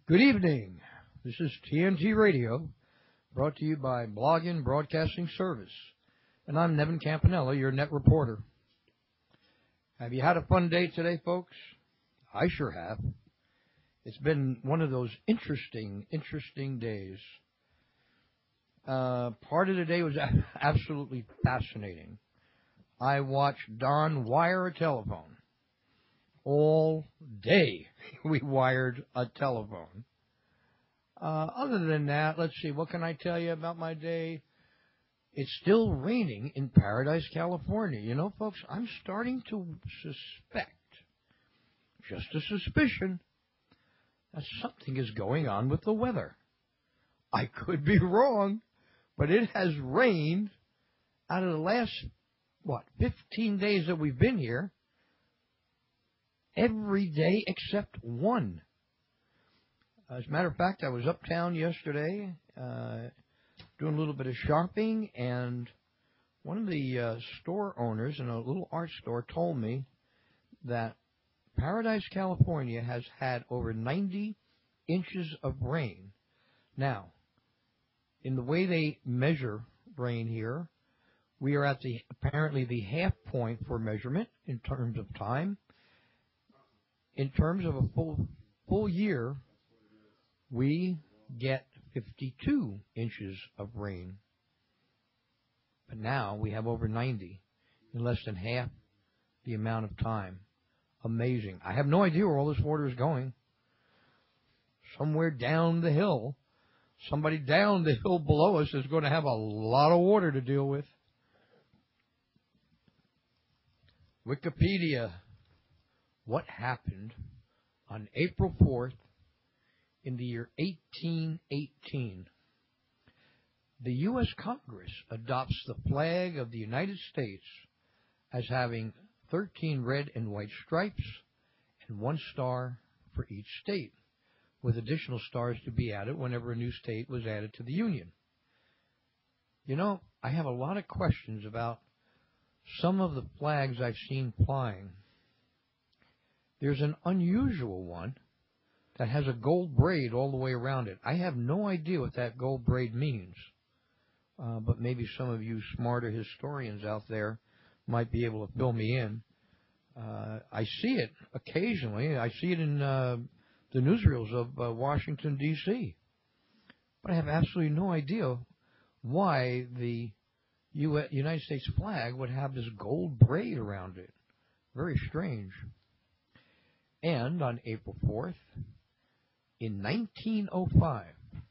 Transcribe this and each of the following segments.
Good evening. This is TNT Radio, brought to you by Blogging Broadcasting Service. And I'm Nevin Campanella, your net reporter. Have you had a fun day today, folks? I sure have. It's been one of those interesting days. Part of the day was absolutely fascinating. I watched Don wire a telephone. All day we wired a telephone. Other than that, let's see, what can I tell you about my day? It's still raining in Paradise, California. You know, folks, I'm starting to suspect, just a suspicion, that something is going on with the weather. I could be wrong, but it has rained out of the last, 15 days that we've been here, every day except one. As a matter of fact, I was uptown yesterday doing a little bit of shopping, and one of the store owners in a little art store told me that Paradise, California has had over 90 inches of rain. Now, in the way they measure rain here, we are at apparently the half point for measurement in terms of time. In terms of a full year, we get 52 inches of rain. But now we have over 90 in less than half the amount of time. Amazing. I have no idea where all this water is going. Somewhere down the hill, somebody down the hill below us is going to have a lot of water to deal with. Wikipedia. What happened on April 4th in the year 1818? The U.S. Congress adopts the flag of the United States as having 13 red and white stripes and one star for each state, with additional stars to be added whenever a new state was added to the Union. You know, I have a lot of questions about some of the flags I've seen flying. There's an unusual one that has a gold braid all the way around it. I have no idea what that gold braid means, but maybe some of you smarter historians out there might be able to fill me in. I see it occasionally. I see it in the newsreels of Washington, D.C., but I have absolutely no idea why the United States flag would have this gold braid around it. Very strange. And on April 4th, in 1905,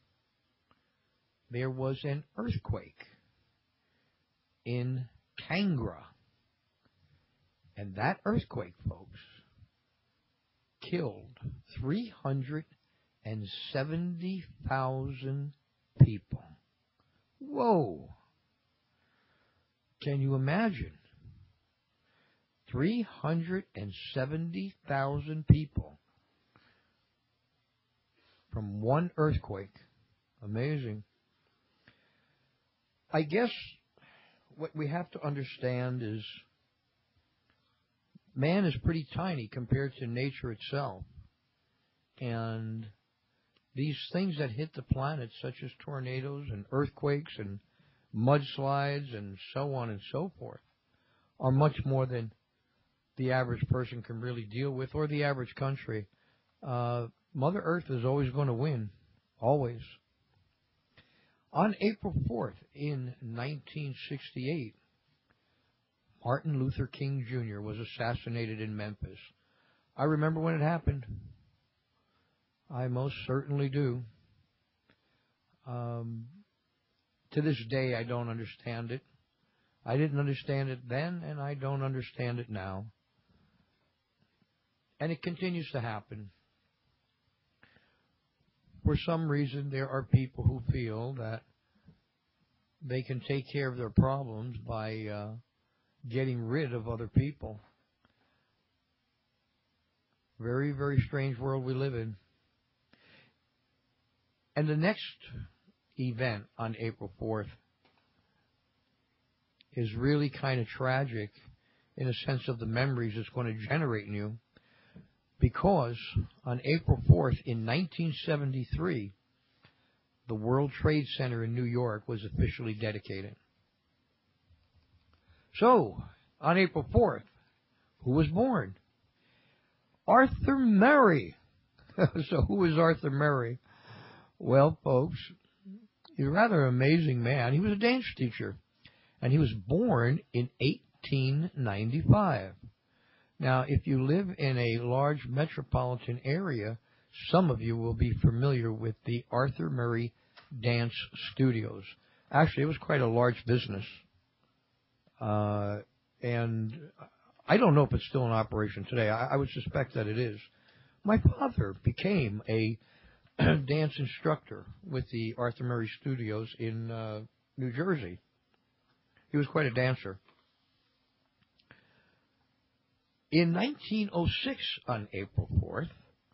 there was an earthquake in Kangra. And that earthquake, folks, killed 370,000 people. Whoa! Can you imagine? 370,000 people from one earthquake. Amazing. I guess what we have to understand is man is pretty tiny compared to nature itself. And these things that hit the planet, such as tornadoes and earthquakes and mudslides and so on and so forth, are much more than the average person can really deal with, or the average country. Mother Earth is always going to win. Always. On April 4th in 1968, Martin Luther King Jr. was assassinated in Memphis. I remember when it happened. I most certainly do. To this day, I don't understand it. I didn't understand it then, and I don't understand it now. And it continues to happen. For some reason, there are people who feel that they can take care of their problems by getting rid of other people. Very, very strange world we live in. And the next event on April 4th is really kind of tragic in a sense of the memories it's going to generate in you. because on April 4th in 1973, the World Trade Center in New York was officially dedicated. So, on April 4th, who was born? Arthur Murray. So who was Arthur Murray? Well, folks, he's a rather amazing man. He was a dance teacher, and he was born in 1895. Now, if you live in a large metropolitan area, some of you will be familiar with the Arthur Murray Dance Studios. Actually, it was quite a large business, and I don't know if it's still in operation today. I would suspect that it is. My father became a dance instructor with the Arthur Murray Studios in New Jersey. He was quite a dancer. In 1906, on April 4th,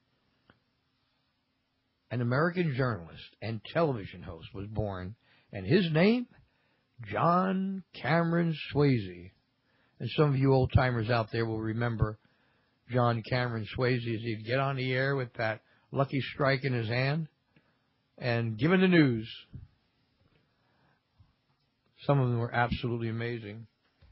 an American journalist and television host was born, and his name, John Cameron Swayze. And some of you old-timers out there will remember John Cameron Swayze as he'd get on the air with that lucky strike in his hand and giving the news. Some of them were absolutely amazing.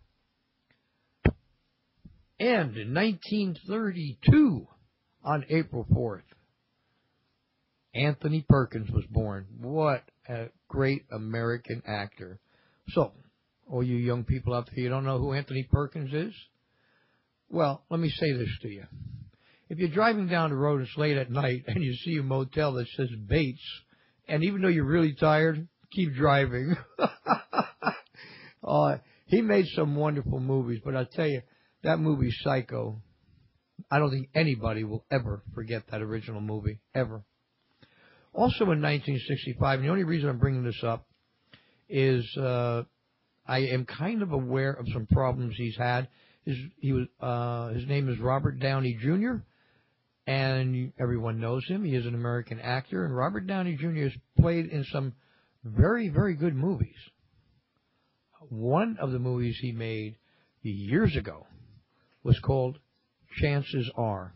And in 1932, on April 4th, Anthony Perkins was born. What a great American actor. So, all you young people out there, you don't know who Anthony Perkins is? Well, let me say this to you. If you're driving down the road, it's late at night, and you see a motel that says Bates, and even though you're really tired, keep driving. He made some wonderful movies, but I'll tell you, that movie, Psycho, I don't think anybody will ever forget that original movie, ever. Also in 1965, and the only reason I'm bringing this up is I am kind of aware of some problems he's had. His name is Robert Downey Jr., and everyone knows him. He is an American actor, and Robert Downey Jr. has played in some very, very good movies. One of the movies he made years ago was called Chances Are.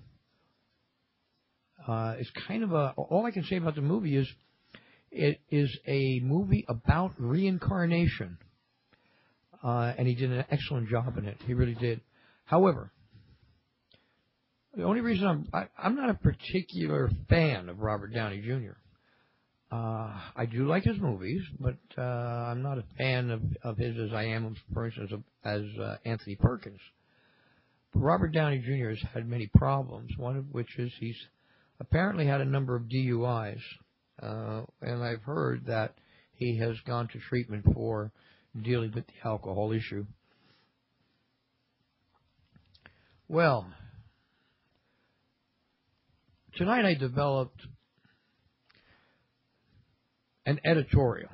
It's kind of all I can say about the movie is it is a movie about reincarnation. And he did an excellent job in it. He really did. However, the only reason I'm not a particular fan of Robert Downey Jr. I do like his movies, but I'm not a fan of his as I am, for instance, as Anthony Perkins. But Robert Downey Jr. has had many problems, one of which is he's apparently had a number of DUIs, and I've heard that he has gone to treatment for dealing with the alcohol issue. Well, tonight I developed an editorial.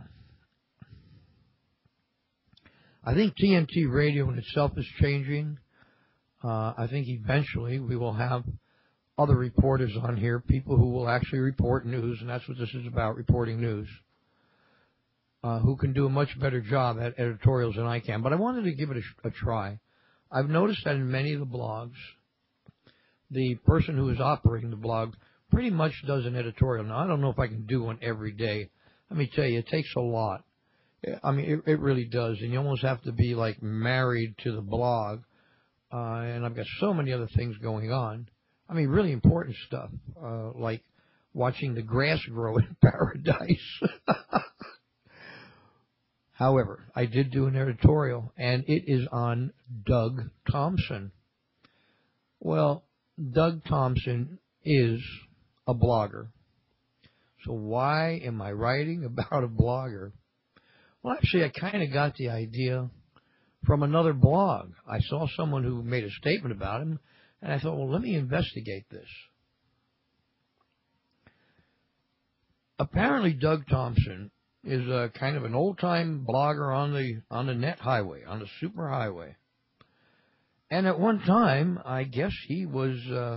I think TNT Radio in itself is changing. I think eventually we will have other reporters on here, people who will actually report news, and that's what this is about, reporting news, who can do a much better job at editorials than I can. But I wanted to give it a try. I've noticed that in many of the blogs, the person who is operating the blog pretty much does an editorial. Now, I don't know if I can do one every day. Let me tell you, it takes a lot. I mean, it really does, and you almost have to be, like, married to the blog, and I've got so many other things going on. I mean, really important stuff, like watching the grass grow in paradise. However, I did do an editorial, and it is on Doug Thompson. Well, Doug Thompson is a blogger. So why am I writing about a blogger? Well, actually, I kind of got the idea from another blog. I saw someone who made a statement about him, and I thought, well, let me investigate this. Apparently, Doug Thompson is a kind of an old-time blogger on the net highway, on the super highway. And at one time, I guess he was,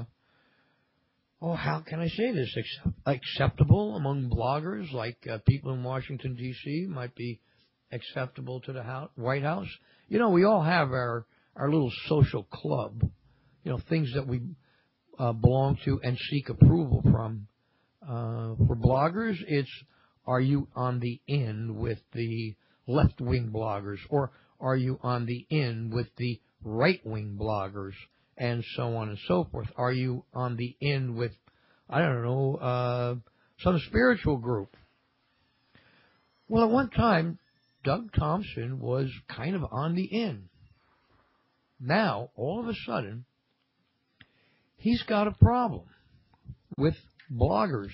how can I say this, acceptable among bloggers, like people in Washington, D.C. might be acceptable to the White House. You know, we all have our little social club, you know, things that we belong to and seek approval from. For bloggers, it's, are you on the in with the left-wing bloggers, or are you on the in with the right-wing bloggers, and so on and so forth? Are you on the in with, I don't know, some spiritual group? Well, at one time, Doug Thompson was kind of on the in. Now, all of a sudden, he's got a problem with bloggers.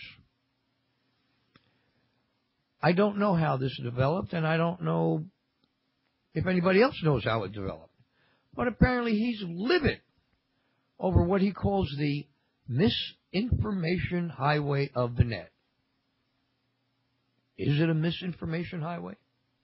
I don't know how this developed, and I don't know if anybody else knows how it developed. But apparently he's livid over what he calls the misinformation highway of the net. Is it a misinformation highway?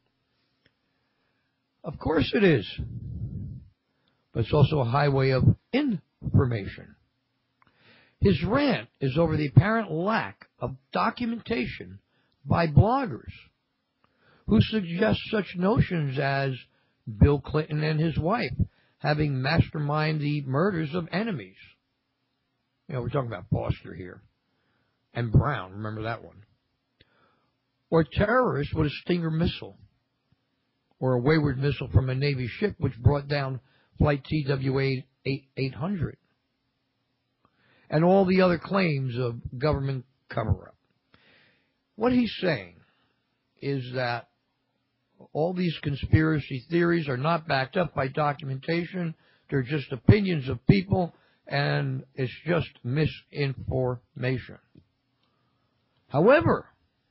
Of course it is. But it's also a highway of information. His rant is over the apparent lack of documentation by bloggers who suggest such notions as Bill Clinton and his wife having masterminded the murders of enemies. You know, we're talking about Foster here. And Brown, remember that one. Or terrorists with a Stinger missile. Or a wayward missile from a Navy ship which brought down Flight TWA 800. And all the other claims of government cover-up. What he's saying is that all these conspiracy theories are not backed up by documentation. They're just opinions of people, and it's just misinformation. However,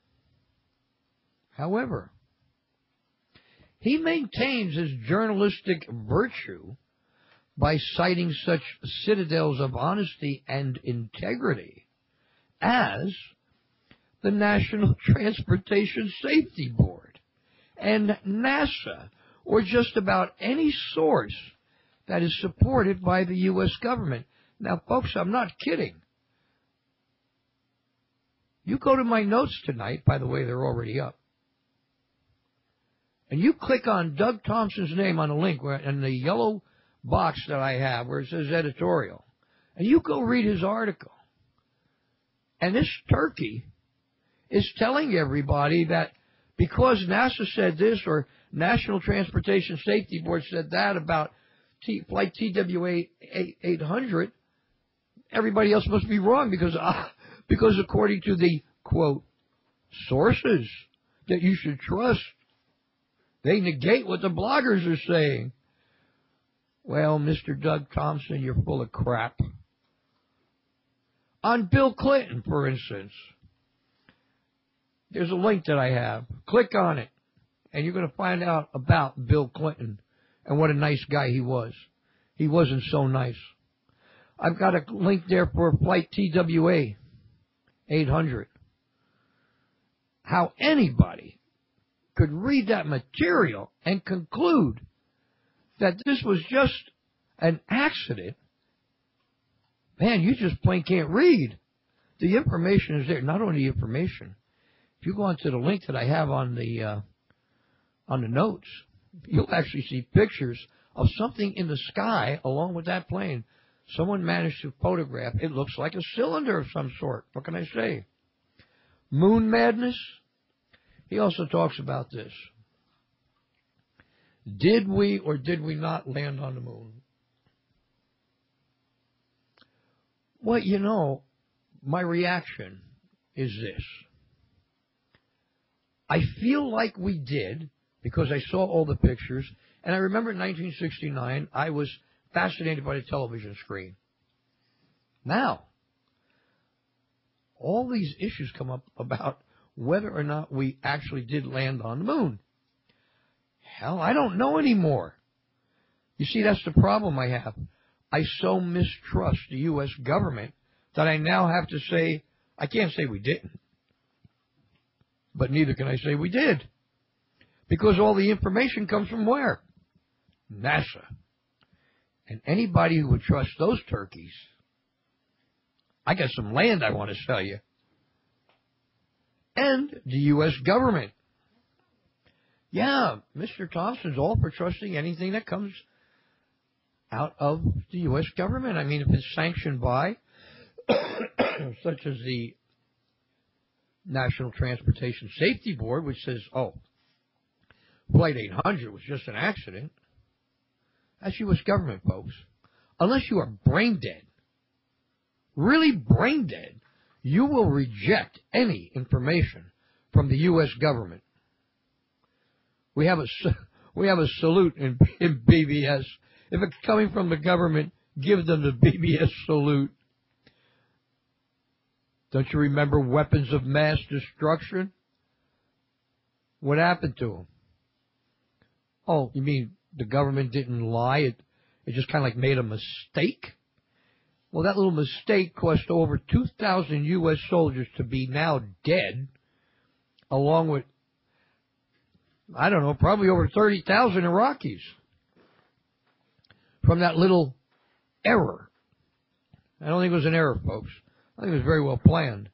he maintains his journalistic virtue by citing such citadels of honesty and integrity as the National Transportation Safety Board and NASA, or just about any source that is supported by the U.S. government. Now, folks, I'm not kidding. You go to my notes tonight, by the way, they're already up, and you click on Doug Thompson's name on a link in the yellow box that I have where it says editorial, and you go read his article. And this turkey is telling everybody that because NASA said this or National Transportation Safety Board said that about Flight TWA 800, everybody else must be wrong because according to the, quote, sources that you should trust, they negate what the bloggers are saying. Well, Mr. Doug Thompson, you're full of crap. On Bill Clinton, for instance, there's a link that I have. Click on it, and you're going to find out about Bill Clinton and what a nice guy he was. He wasn't so nice. I've got a link there for Flight TWA 800. How anybody could read that material and conclude that this was just an accident, man, you just plain can't read. The information is there. Not only information. If you go onto the link that I have on the notes, you'll actually see pictures of something in the sky along with that plane. Someone managed to photograph. It looks like a cylinder of some sort. What can I say? Moon madness. He also talks about this. Did we or did we not land on the moon? Well, you know, my reaction is this. I feel like we did because I saw all the pictures, and I remember in 1969 I was fascinated by the television screen. Now, all these issues come up about whether or not we actually did land on the moon. Hell, I don't know anymore. You see, that's the problem I have. I so mistrust the U.S. government that I now have to say, I can't say we didn't, but neither can I say we did. Because all the information comes from where? NASA. And anybody who would trust those turkeys, I got some land I want to sell you. And the U.S. government. Yeah, Mr. Thompson's all for trusting anything that comes out of the U.S. government. I mean, if it's sanctioned by, such as the National Transportation Safety Board, which says, oh, Flight 800 was just an accident. That's U.S. government, folks. Unless you are brain dead, really brain dead, you will reject any information from the U.S. government. We have a salute in BBS. If it's coming from the government, give them the BBS salute. Don't you remember weapons of mass destruction? What happened to them? Oh, you mean the government didn't lie? It just kind of like made a mistake? Well, that little mistake cost over 2,000 U.S. soldiers to be now dead, along with, I don't know, probably over 30,000 Iraqis from that little error. I don't think it was an error, folks. I think it was very well planned.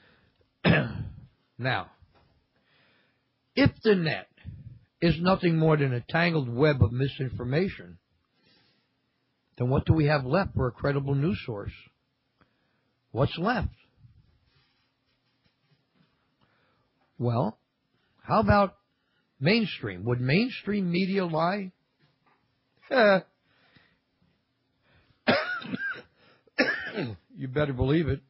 Now, if the net is nothing more than a tangled web of misinformation, then what do we have left for a credible news source? What's left? Well, how about mainstream? Would mainstream media lie? You better believe it.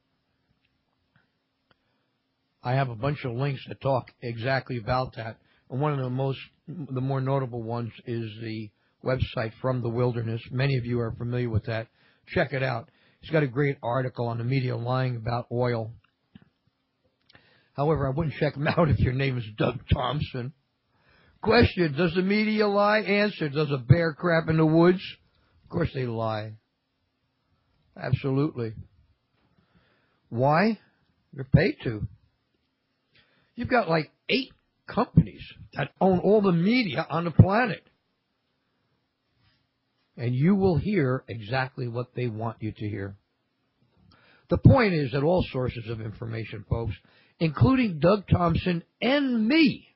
I have a bunch of links that talk exactly about that. And one of the more notable ones is the website From the Wilderness. Many of you are familiar with that. Check it out. He's got a great article on the media lying about oil. However, I wouldn't check him out if your name is Doug Thompson. Question, does the media lie? Answer, does a bear crap in the woods? Of course they lie. Absolutely. Why? They're paid to. You've got like 8 companies that own all the media on the planet. And you will hear exactly what they want you to hear. The point is that all sources of information, folks, including Doug Thompson and me,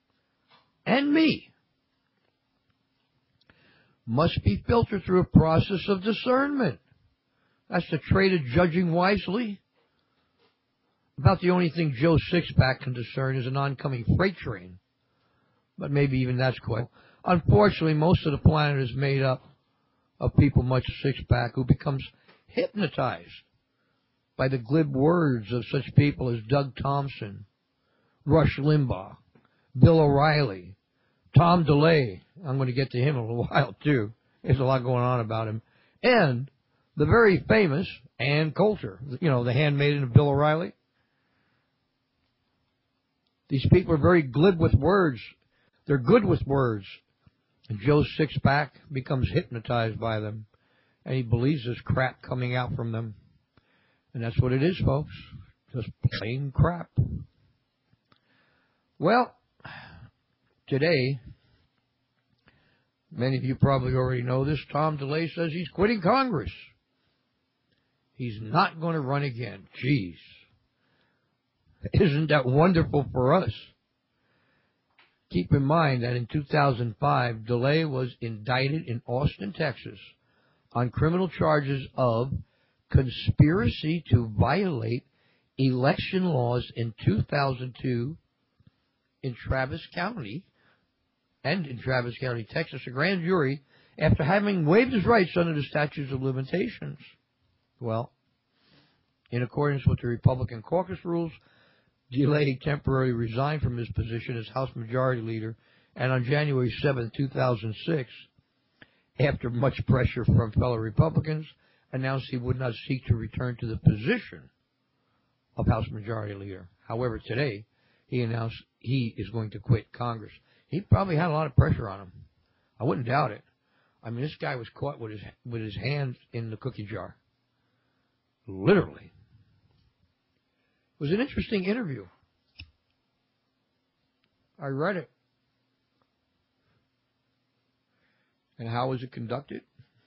must be filtered through a process of discernment. That's the trait of judging wisely. About the only thing Joe Sixpack can discern is an oncoming freight train. But maybe even that's quite. Unfortunately, most of the planet is made up of people much Sixpack who becomes hypnotized by the glib words of such people as Doug Thompson, Rush Limbaugh, Bill O'Reilly, Tom DeLay. I'm going to get to him in a little while, too. There's a lot going on about him. And the very famous Ann Coulter, you know, the handmaiden of Bill O'Reilly. These people are very glib with words. They're good with words. And Joe Sixpack becomes hypnotized by them. And he believes this crap coming out from them. And that's what it is, folks. Just plain crap. Well, today, many of you probably already know this, Tom DeLay says he's quitting Congress. He's not going to run again. Jeez. Isn't that wonderful for us? Keep in mind that in 2005, DeLay was indicted in Austin, Texas, on criminal charges of conspiracy to violate election laws in 2002 in Travis County, Texas, a grand jury, after having waived his rights under the statutes of limitations. Well, in accordance with the Republican caucus rules, DeLay temporarily resigned from his position as House Majority Leader, and on January 7, 2006, after much pressure from fellow Republicans, announced he would not seek to return to the position of House Majority Leader. However, today, he announced he is going to quit Congress. He probably had a lot of pressure on him. I wouldn't doubt it. I mean, this guy was caught with his hands in the cookie jar. Literally. It was an interesting interview. I read it. And how was it conducted?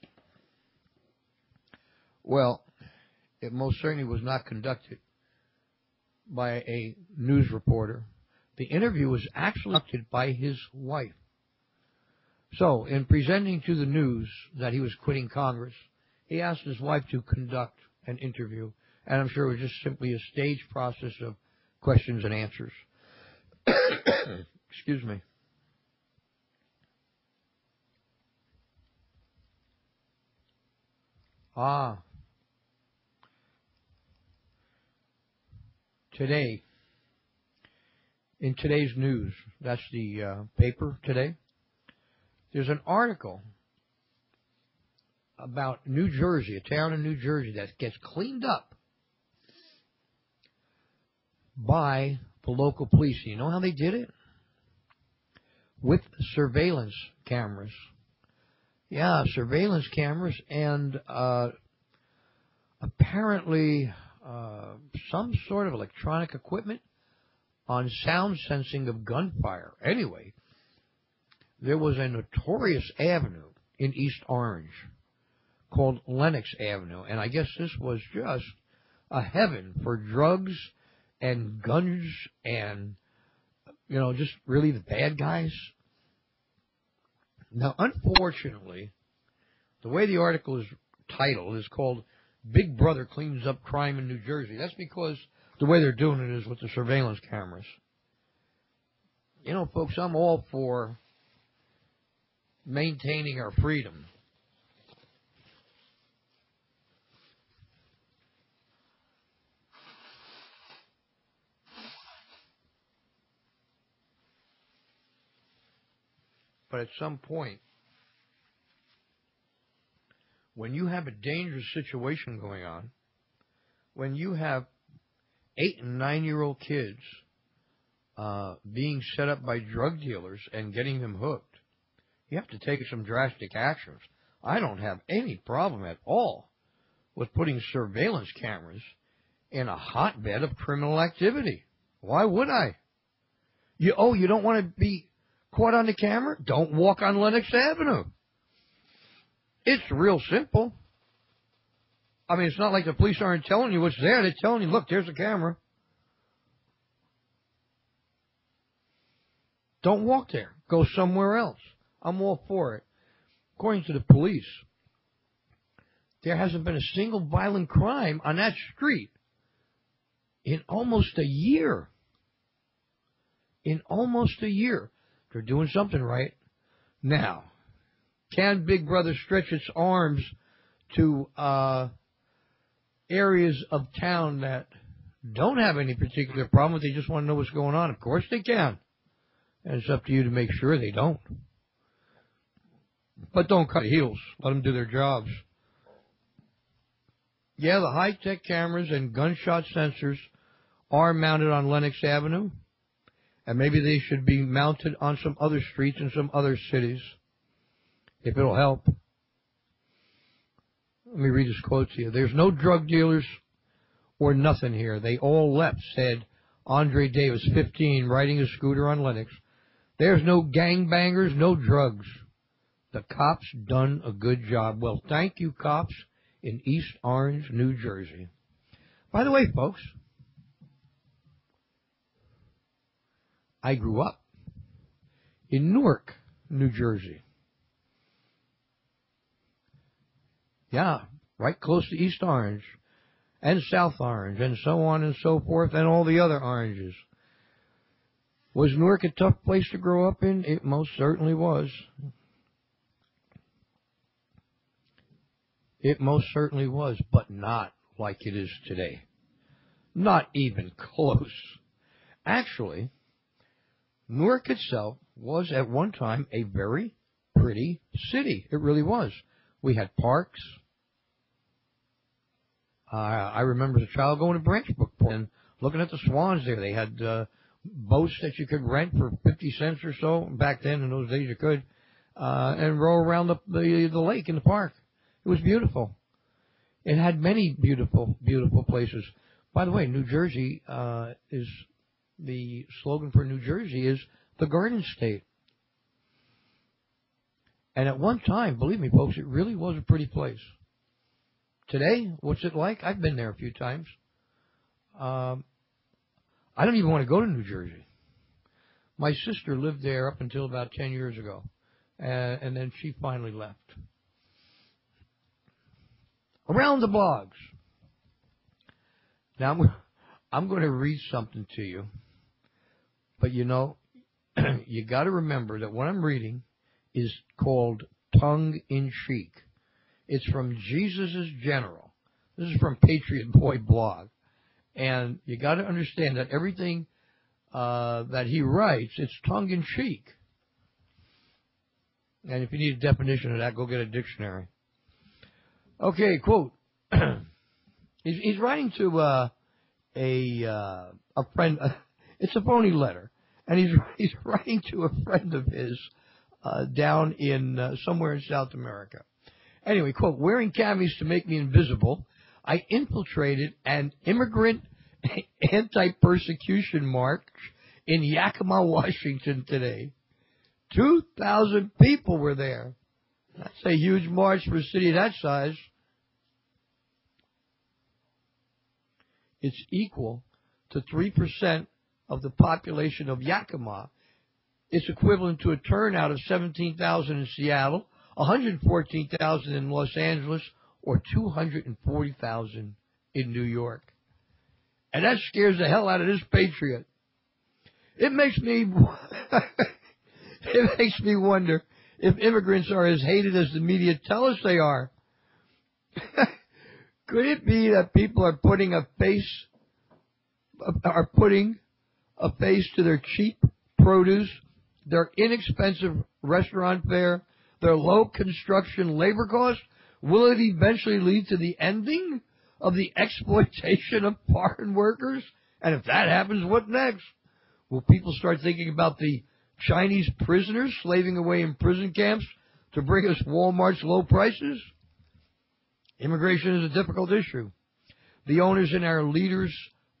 Well, it most certainly was not conducted by a news reporter. The interview was actually conducted by his wife. So, in presenting to the news that he was quitting Congress, he asked his wife to conduct an interview. And I'm sure it was just simply a staged process of questions and answers. Excuse me. Today, in today's news, that's the paper today, there's an article about New Jersey, a town in New Jersey that gets cleaned up by the local police. You know how they did it? With surveillance cameras. Yeah, surveillance cameras and apparently some sort of electronic equipment on sound sensing of gunfire. Anyway, there was a notorious avenue in East Orange called Lenox Avenue, and I guess this was just a heaven for drugs and guns and, just really the bad guys. Now, unfortunately, the way the article is titled is called Big Brother Cleans Up Crime in New Jersey. That's because the way they're doing it is with the surveillance cameras. Folks, I'm all for maintaining our freedom. But at some point, when you have a dangerous situation going on, when you have 8- and 9-year-old kids being set up by drug dealers and getting them hooked, you have to take some drastic actions. I don't have any problem at all with putting surveillance cameras in a hotbed of criminal activity. Why would I? You don't want to be caught on the camera? Don't walk on Lenox Avenue. It's real simple. I mean, it's not like the police aren't telling you what's there. They're telling you, look, there's a camera. Don't walk there. Go somewhere else. I'm all for it. According to the police, there hasn't been a single violent crime on that street in almost a year. In almost a year. They're doing something right. Now, can Big Brother stretch its arms to areas of town that don't have any particular problem, they just want to know what's going on? Of course they can. And it's up to you to make sure they don't. But don't cut heels. Let them do their jobs. Yeah, the high-tech cameras and gunshot sensors are mounted on Lenox Avenue, and maybe they should be mounted on some other streets in some other cities, if it'll help. Let me read this quote to you. There's no drug dealers or nothing here. They all left, said Andre Davis, 15, riding a scooter on Lenox. There's no gangbangers, no drugs. The cops done a good job. Well, thank you, cops in East Orange, New Jersey. By the way, folks, I grew up in Newark, New Jersey. Yeah, right close to East Orange and South Orange and so on and so forth and all the other oranges. Was Newark a tough place to grow up in? It most certainly was. It most certainly was, but not like it is today. Not even close. Actually, Newark itself was at one time a very pretty city. It really was. We had parks. I remember as a child going to Branchbrook and looking at the swans there. They had boats that you could rent for 50 cents or so. Back then, in those days, you could. And row around the lake in the park. It was beautiful. It had many beautiful, beautiful places. By the way, New Jersey is the slogan for New Jersey is the Garden State. And at one time, believe me, folks, it really was a pretty place. Today, what's it like? I've been there a few times. I don't even want to go to New Jersey. My sister lived there up until about 10 years ago, and then she finally left. Around the blogs. Now, I'm going to read something to you. But you know, you got to remember that what I'm reading is called tongue-in-cheek. It's from Jesus' General. This is from Patriot Boy blog. And you got to understand that everything that he writes, it's tongue-in-cheek. And if you need a definition of that, go get a dictionary. Okay, quote. He's writing to a friend. It's a phony letter, and he's writing to a friend of his down in somewhere in South America. Anyway, quote, wearing camis to make me invisible, I infiltrated an immigrant anti-persecution march in Yakima, Washington today. 2,000 people were there. That's a huge march for a city that size. It's equal to 3% of the population of Yakima. It's equivalent to a turnout of 17,000 in Seattle, 114,000 in Los Angeles, or 240,000 in New York. And that scares the hell out of this patriot. It makes me wonder if immigrants are as hated as the media tell us they are. Could it be that people are putting a face to their cheap produce, their inexpensive restaurant fare, their low construction labor costs? Will it eventually lead to the ending of the exploitation of foreign workers? And if that happens, what next? Will people start thinking about the Chinese prisoners slaving away in prison camps to bring us Walmart's low prices? Immigration is a difficult issue. The owners in our leaders'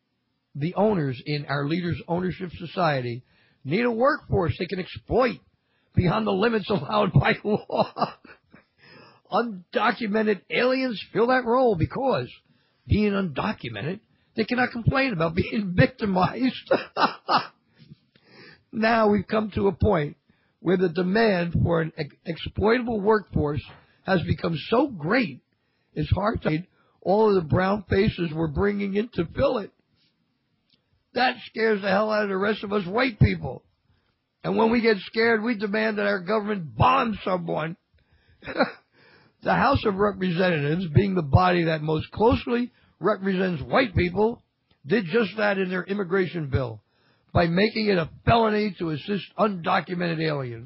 ownership society need a workforce they can exploit beyond the limits allowed by law. Undocumented aliens fill that role because, being undocumented, they cannot complain about being victimized. Now we've come to a point where the demand for an exploitable workforce has become so great, it's hard to hide all of the brown faces we're bringing in to fill it. That scares the hell out of the rest of us white people. And when we get scared, we demand that our government bomb someone. The House of Representatives, being the body that most closely represents white people, did just that in their immigration bill by making it a felony to assist undocumented aliens.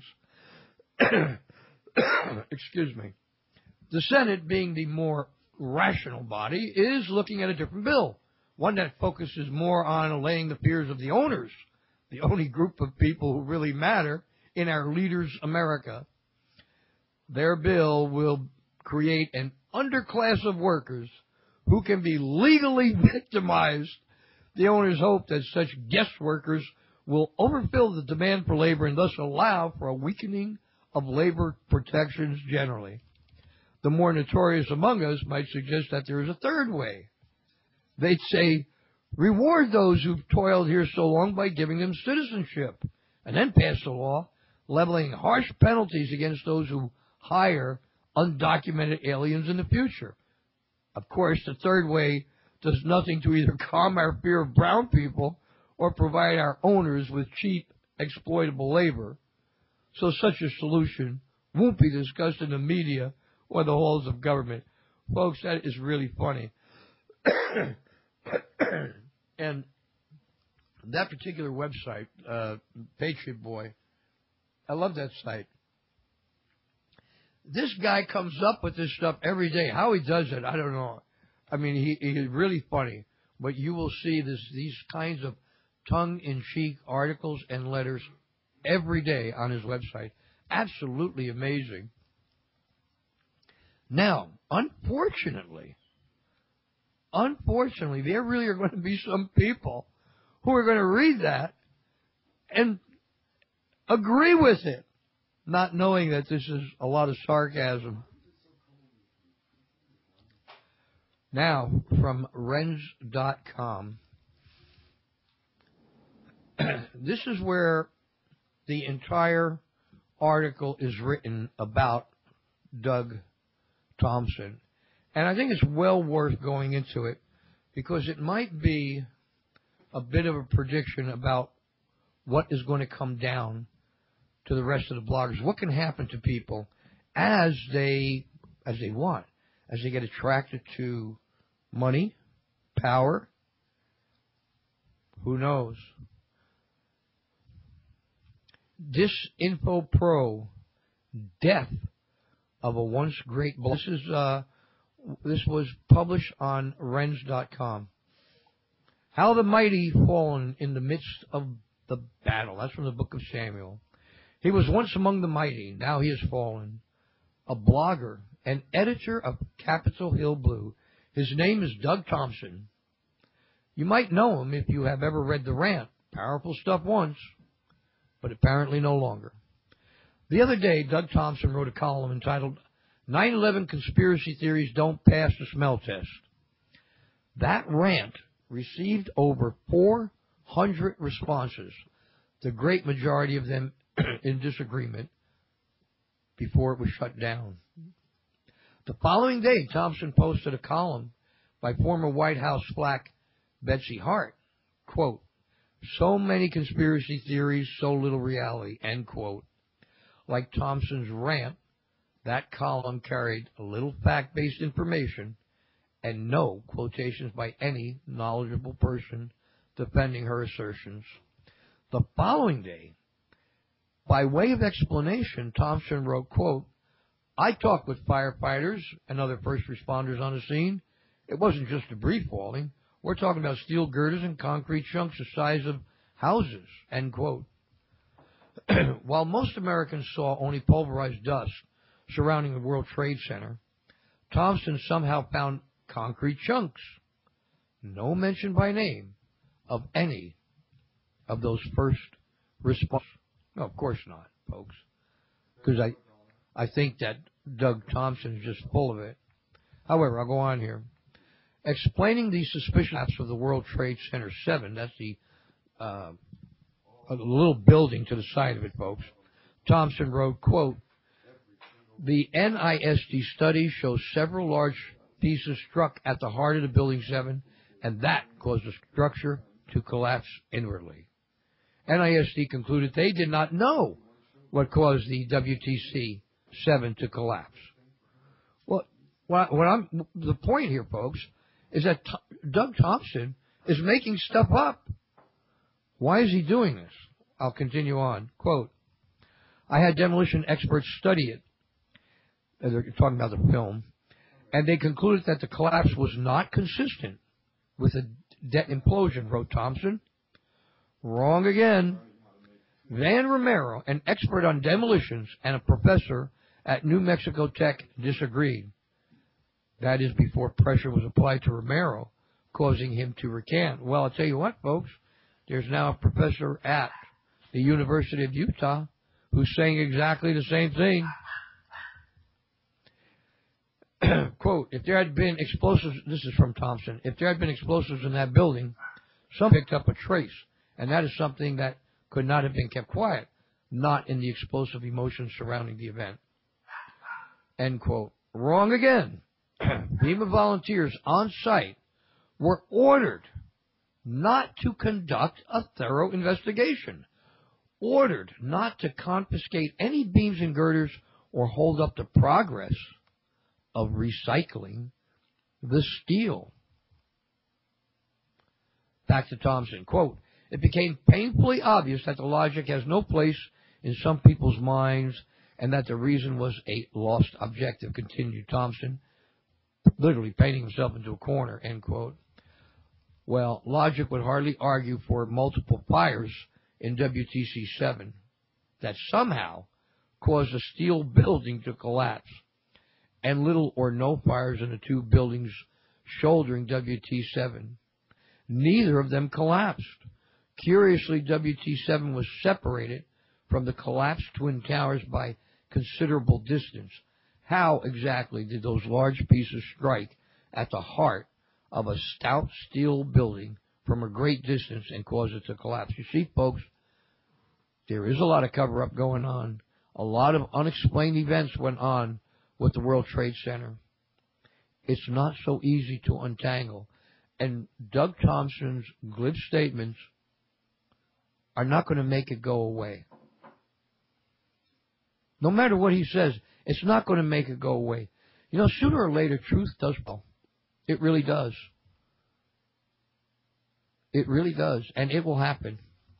Excuse me. The Senate, being the more rational body, is looking at a different bill, one that focuses more on allaying the fears of the owners, the only group of people who really matter in our leaders' America. Their bill will create an underclass of workers who can be legally victimized. The owners hope that such guest workers will overfill the demand for labor and thus allow for a weakening of labor protections generally. The more notorious among us might suggest that there is a third way. They'd say, reward those who've toiled here so long by giving them citizenship, and then pass a law leveling harsh penalties against those who hire undocumented aliens in the future. Of course, the third way does nothing to either calm our fear of brown people or provide our owners with cheap, exploitable labor. So such a solution won't be discussed in the media or the halls of government. Folks, that is really funny. And that particular website, Patriot Boy, I love that site. This guy comes up with this stuff every day. How he does it, I don't know. I mean, he's really funny. But you will see these kinds of tongue-in-cheek articles and letters every day on his website. Absolutely amazing. Now, unfortunately, there really are going to be some people who are going to read that and agree with it, not knowing that this is a lot of sarcasm. Now, from Renz.com, this is where the entire article is written about Doug Thompson. And I think it's well worth going into it. because it might be a bit of a prediction about what is going to come down to the rest of the bloggers. What can happen to people as they get attracted to money, power? Who knows? Disinfo Pro, death of a once great blogger. This was published on Renz.com. How the mighty fallen in the midst of the battle. That's from the book of Samuel. He was once among the mighty. Now he has fallen. A blogger, an editor of Capitol Hill Blue. His name is Doug Thompson. You might know him if you have ever read The Rant. Powerful stuff once, but apparently no longer. The other day, Doug Thompson wrote a column entitled 9/11 Conspiracy Theories Don't Pass the Smell Test. That rant received over 400 responses, the great majority of them in disagreement, before it was shut down. The following day, Thompson posted a column by former White House flack Betsy Hart. Quote, so many conspiracy theories, so little reality, end quote. Like Thompson's rant, that column carried a little fact-based information and no quotations by any knowledgeable person defending her assertions. The following day, by way of explanation, Thompson wrote, quote, I talked with firefighters and other first responders on the scene. It wasn't just debris falling. We're talking about steel girders and concrete chunks the size of houses, end quote. While most Americans saw only pulverized dust surrounding the World Trade Center, Thompson somehow found concrete chunks, no mention by name of any of those first responders. No, of course not, folks, because I think that Doug Thompson is just full of it. However, I'll go on here. Explaining the suspicious collapse of the World Trade Center 7, that's the a little building to the side of it, folks, Thompson wrote, quote, the NIST study shows several large pieces struck at the heart of the Building 7, and that caused the structure to collapse inwardly. NIST concluded they did not know what caused the WTC 7 to collapse. Well, the point here, folks, is that Doug Thompson is making stuff up. Why is he doing this? I'll continue on. Quote, I had demolition experts study it. They're talking about the film. And they concluded that the collapse was not consistent with a implosion, wrote Thompson. Wrong again. Van Romero, an expert on demolitions and a professor at New Mexico Tech, disagreed. That is before pressure was applied to Romero, causing him to recant. Well, I'll tell you what, folks. There's now a professor at the University of Utah who's saying exactly the same thing. Quote, if there had been explosives, this is from Thompson, if there had been explosives in that building, some picked up a trace, and that is something that could not have been kept quiet, not in the explosive emotions surrounding the event. End quote. Wrong again. FEMA volunteers on site were ordered not to conduct a thorough investigation, ordered not to confiscate any beams and girders or hold up the progress of recycling the steel. Back to Thompson. Quote, it became painfully obvious that the logic has no place in some people's minds and that the reason was a lost objective, continued Thompson, literally painting himself into a corner, end quote. Well, logic would hardly argue for multiple fires in WTC-7 that somehow caused a steel building to collapse, and little or no fires in the two buildings shouldering WT-7. Neither of them collapsed. Curiously, WT-7 was separated from the collapsed Twin Towers by considerable distance. How exactly did those large pieces strike at the heart of a stout steel building from a great distance and cause it to collapse? You see, folks, there is a lot of cover-up going on. A lot of unexplained events went on with the World Trade Center. It's not so easy to untangle. And Doug Thompson's glib statements are not going to make it go away. No matter what he says, it's not going to make it go away. You know, sooner or later, truth does fall. It really does. It really does, and it will happen.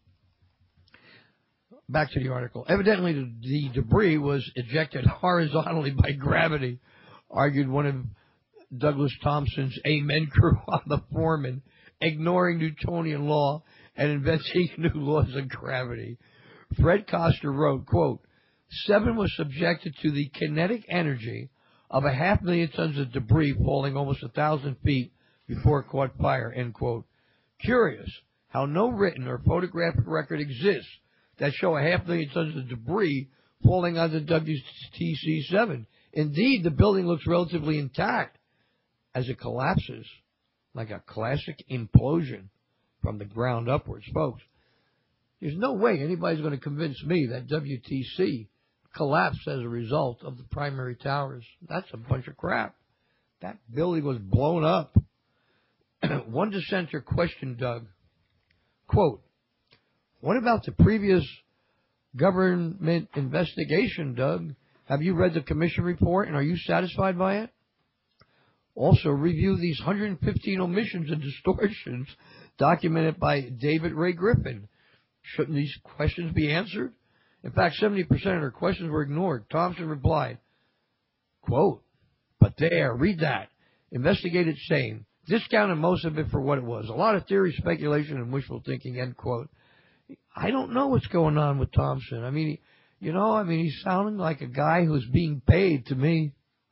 Back to the article. Evidently, the debris was ejected horizontally by gravity, argued one of Douglas Thompson's amen crew on the foreman, ignoring Newtonian law and inventing new laws of gravity. Fred Koster wrote, quote, 7 was subjected to the kinetic energy of 500,000 tons of debris falling almost 1,000 feet before it caught fire, end quote. Curious how no written or photographic record exists that show 500,000 tons of debris falling onto WTC-7. Indeed, the building looks relatively intact as it collapses like a classic implosion from the ground upwards. Folks, there's no way anybody's going to convince me that WTC collapsed as a result of the primary towers. That's a bunch of crap. That building was blown up. One dissenter questioned Doug, quote, what about the previous government investigation, Doug? Have you read the commission report and are you satisfied by it? Also, review these 115 omissions and distortions documented by David Ray Griffin. Shouldn't these questions be answered? In fact, 70% of their questions were ignored. Thompson replied, quote, but there, read that. Investigated same. Discounted most of it for what it was. A lot of theory, speculation, and wishful thinking, end quote. I don't know what's going on with Thompson. I mean, he's sounding like a guy who's being paid to me.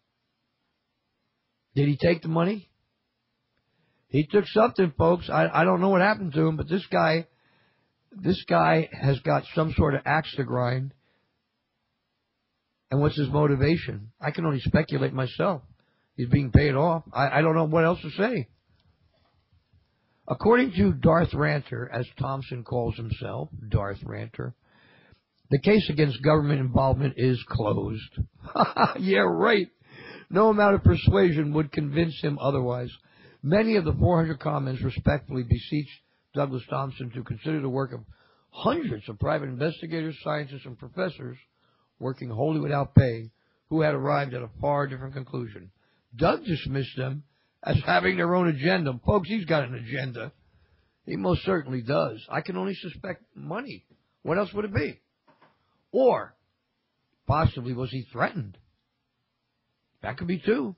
Did he take the money? He took something, folks. I don't know what happened to him, but this guy has got some sort of axe to grind. And what's his motivation? I can only speculate myself. He's being paid off. I don't know what else to say. According to Darth Ranter, as Thompson calls himself, Darth Ranter, the case against government involvement is closed. Yeah, right. No amount of persuasion would convince him otherwise. Many of the 400 comments respectfully beseech Douglas Thompson to consider the work of hundreds of private investigators, scientists, and professors working wholly without pay who had arrived at a far different conclusion. Doug dismissed them as having their own agenda. Folks, he's got an agenda. He most certainly does. I can only suspect money. What else would it be? Or, possibly, was he threatened? That could be too.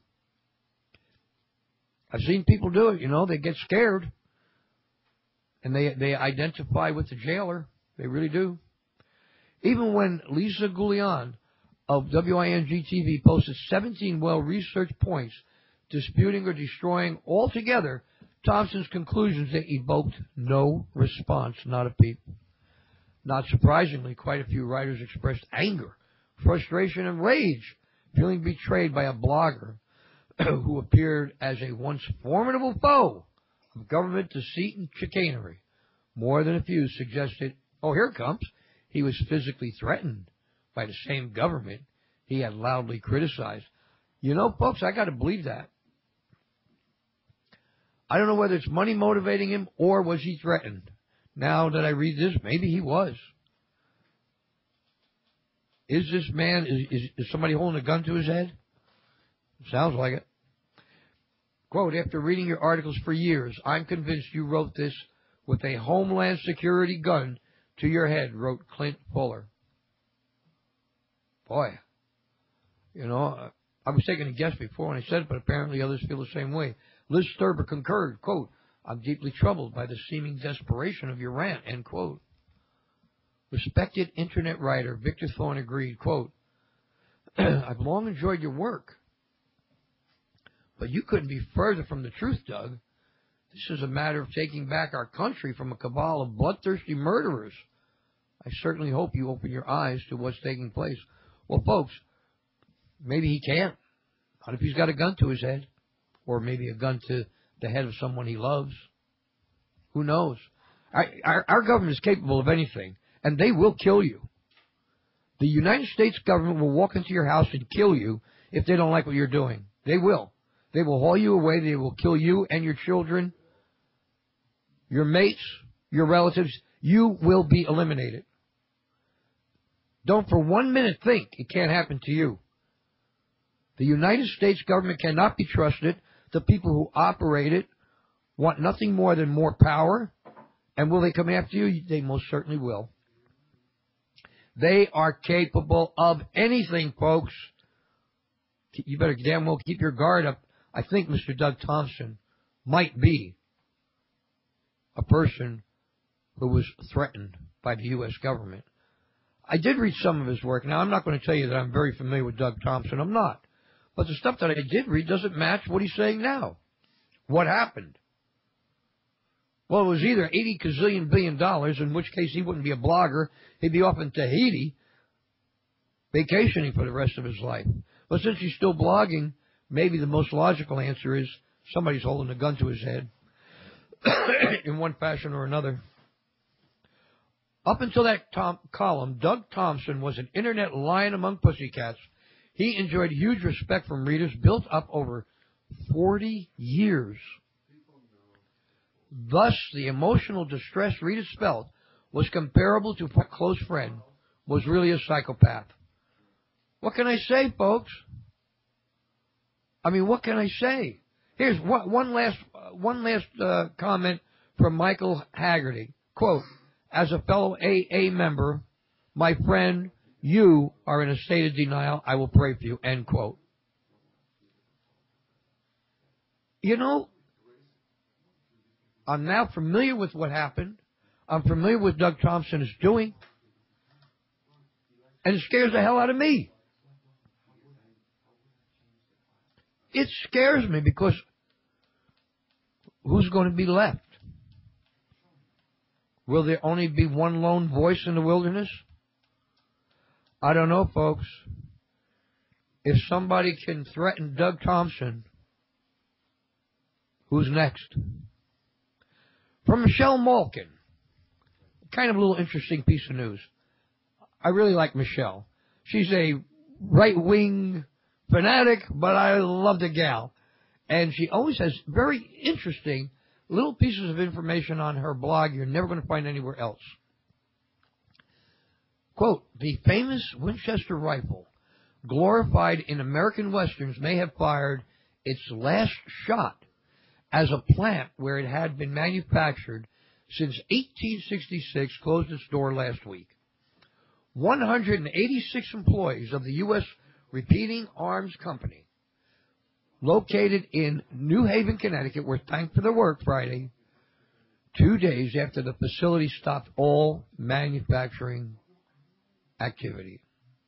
I've seen people do it, they get scared. And they identify with the jailer. They really do. Even when Lisa Goulian of WING-TV posted 17 well-researched points disputing or destroying altogether Thompson's conclusions, they evoked no response, not a peep. Not surprisingly, quite a few writers expressed anger, frustration, and rage, feeling betrayed by a blogger who appeared as a once formidable foe of government deceit and chicanery. More than a few suggested, here it comes, he was physically threatened by the same government he had loudly criticized. Folks, I got to believe that. I don't know whether it's money motivating him or was he threatened. Now that I read this, maybe he was. Is this man, is somebody holding a gun to his head? Sounds like it. Quote, after reading your articles for years, I'm convinced you wrote this with a Homeland Security gun to your head, wrote Clint Fuller. Boy, I was taking a guess before when I said it, but apparently others feel the same way. Liz Sturber concurred, quote, I'm deeply troubled by the seeming desperation of your rant, end quote. Respected internet writer Victor Thorne agreed, quote, I've long enjoyed your work, but you couldn't be further from the truth, Doug. This is a matter of taking back our country from a cabal of bloodthirsty murderers. I certainly hope you open your eyes to what's taking place. Well, folks, maybe he can't. Not if he's got a gun to his head, or maybe a gun to the head of someone he loves. Who knows? Our government is capable of anything, and they will kill you. The United States government will walk into your house and kill you if they don't like what you're doing. They will. They will haul you away. They will kill you and your children. your mates, your relatives, you will be eliminated. Don't for 1 minute think it can't happen to you. The United States government cannot be trusted. The people who operate it want nothing more than more power. And will they come after you? They most certainly will. They are capable of anything, folks. You better damn well keep your guard up. I think Mr. Doug Thompson might be a person who was threatened by the U.S. government. I did read some of his work. Now, I'm not going to tell you that I'm very familiar with Doug Thompson. I'm not. But the stuff that I did read doesn't match what he's saying now. What happened? Well, it was either 80 gazillion billion dollars, in which case he wouldn't be a blogger. He'd be off in Tahiti vacationing for the rest of his life. But since he's still blogging, maybe the most logical answer is somebody's holding a gun to his head in one fashion or another. Up until that column, Doug Thompson was an internet lion among pussycats. He enjoyed huge respect from readers, built up over 40 years. Thus, the emotional distress readers felt was comparable to a close friend, was really a psychopath. What can I say, folks? I mean, what can I say? Here's one last comment from Michael Haggerty. Quote, as a fellow AA member, my friend, you are in a state of denial. I will pray for you. End quote. You know, I'm now familiar with what happened. I'm familiar with what Doug Thompson is doing. And it scares the hell out of me. It scares me because who's going to be left? Will there only be one lone voice in the wilderness? I don't know, folks. If somebody can threaten Doug Thompson, who's next? From Michelle Malkin. Kind of a little interesting piece of news. I really like Michelle. She's a right-wing fanatic, but I love the gal. And she always has very interesting little pieces of information on her blog you're never going to find anywhere else. Quote, the famous Winchester rifle, glorified in American westerns, may have fired its last shot as a plant where it had been manufactured since 1866 closed its door last week. 186 employees of the U.S. Repeating Arms Company, located in New Haven, Connecticut, were thanked for their work Friday, 2 days after the facility stopped all manufacturing activity.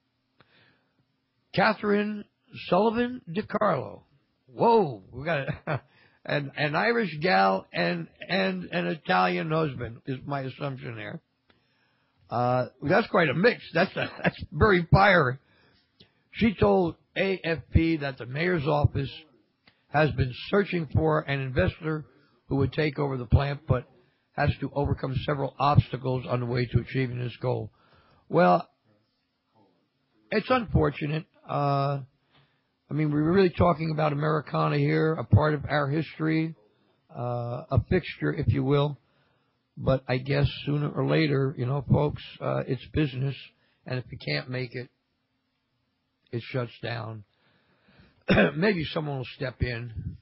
Catherine Sullivan DiCarlo. Whoa, we got an Irish gal and an Italian husband is my assumption there. That's quite a mix. That's very fiery. She told AFP that the mayor's office has been searching for an investor who would take over the plant, but has to overcome several obstacles on the way to achieving this goal. Well, it's unfortunate. I mean, we're really talking about Americana here, a part of our history, a fixture, if you will. But I guess sooner or later, you know, folks, it's business, and if you can't make it, it shuts down. Maybe someone will step in.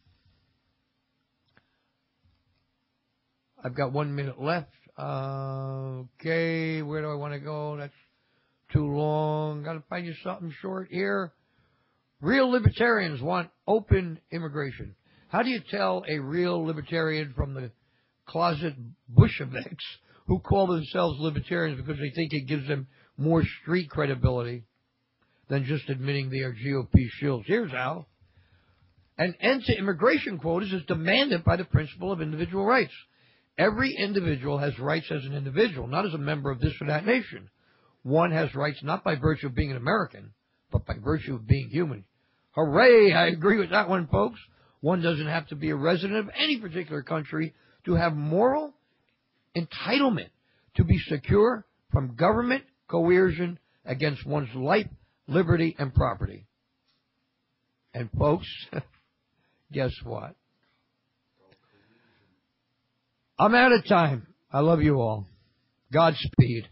I've got 1 minute left. Okay, where do I want to go? That's too long. Got to find you something short here. Real libertarians want open immigration. How do you tell a real libertarian from the closet Bolsheviks who call themselves libertarians because they think it gives them more street credibility than just admitting they are GOP shills? Here's how. An end to immigration quotas is demanded by the principle of individual rights. Every individual has rights as an individual, not as a member of this or that nation. One has rights not by virtue of being an American, but by virtue of being human. Hooray! I agree with that one, folks. One doesn't have to be a resident of any particular country to have moral entitlement to be secure from government coercion against one's life, liberty, and property. And folks, guess what? I'm out of time. I love you all. Godspeed.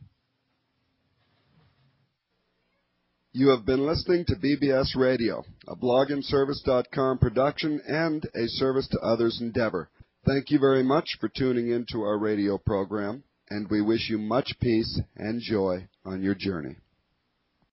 You have been listening to BBS Radio, a blogandservice.com production and a service to others endeavor. Thank you very much for tuning in to our radio program, and we wish you much peace and joy on your journey.